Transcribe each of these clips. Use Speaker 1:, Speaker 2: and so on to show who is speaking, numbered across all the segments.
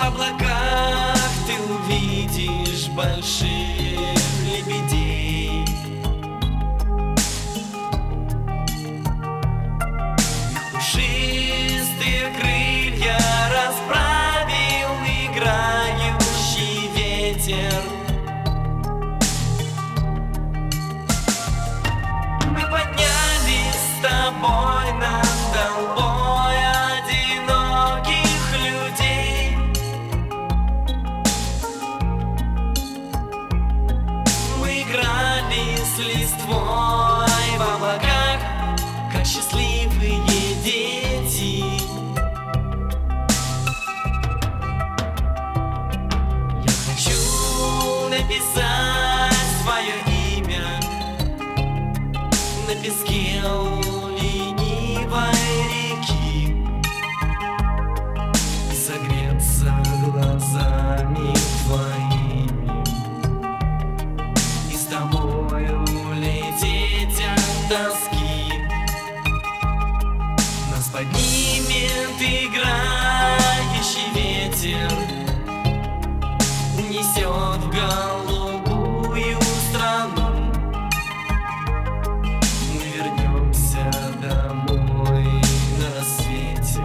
Speaker 1: облаках ты увидишь больших лебедей. Пушистые крылья расправил играющий ветер. Мы поднялись с тобой над толпой одиноких людей. Мы играли с листвой в облаках, как счастливые дети. Я хочу написать свое имя на песке ленивой реки и согреться глазами твоими, и с тобою лететь от тоски. Нас поднимет играющий ветер, унесет в голубую страну. Мы вернемся домой на рассвете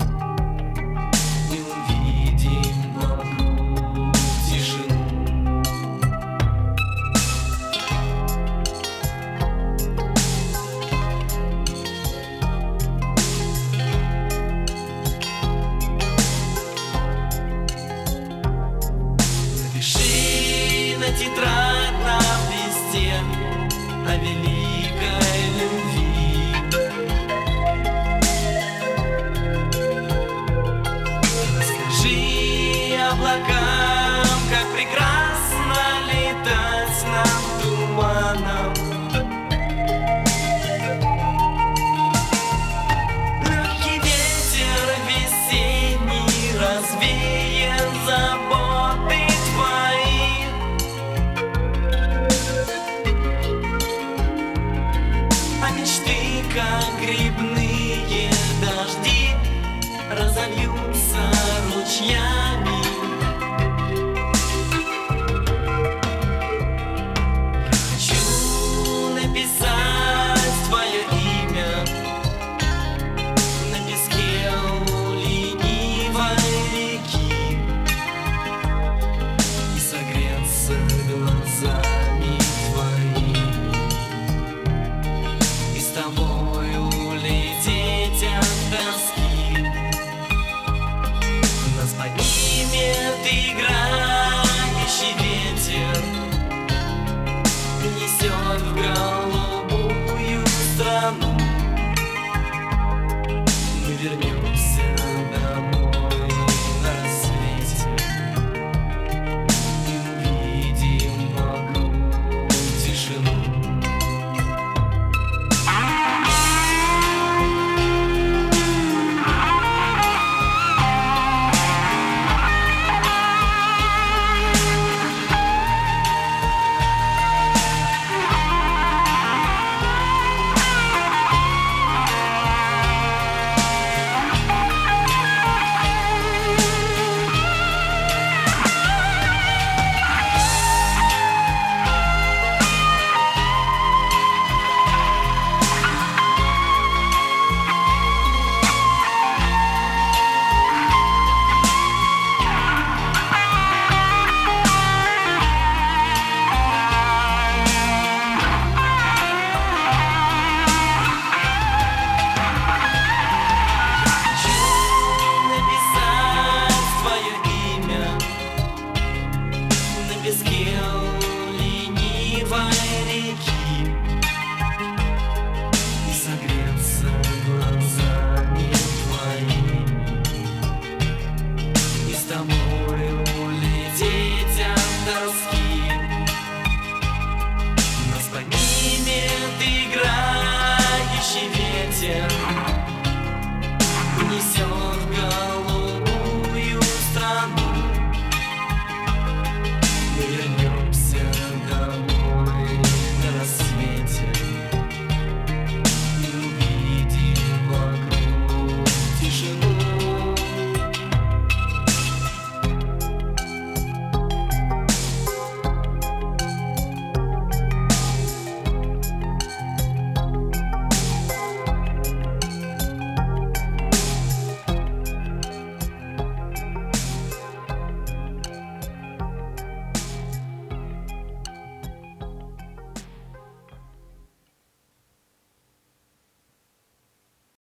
Speaker 1: и увидим вокруг тишину. Напиши на тетрадном листе о великой любви. Расскажи облакам, как прекрасно летать над туманом. Легкий ветер весенний развеет